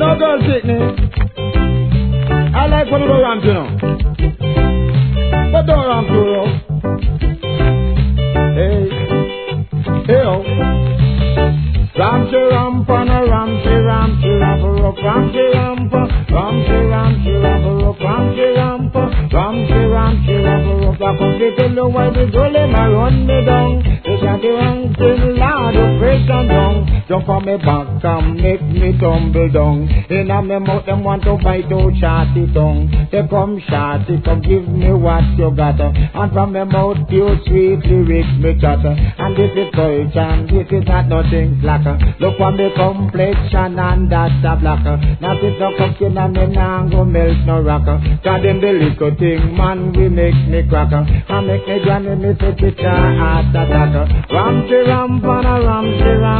No girl take me. I like when you go ramp, you know. But don't ramp too rough. Hey, hey, oh. Ramsey ramp and a Ramsey ramp rock. Ramsey ramp, Ramsey ramp rock. Ramsey ramp rock. I come to tell you why the gully ma run me down. They got the wrong thing, Lord, of praise and down. Jump on me back and make me tumble down. In a me mouth them want to bite out shorty tongue. They come shorty, come give me what you got. And from me mouth you sweet lyrics me got. And this is culture and this is not nothing slack. Look on me complexion and that's a black. Now this no cooking and me nah go melt no rock. Cause them the little thing man we make me crack. And make me granny me say picture heart attack. Ramsey ramp and a Ramsey ramp.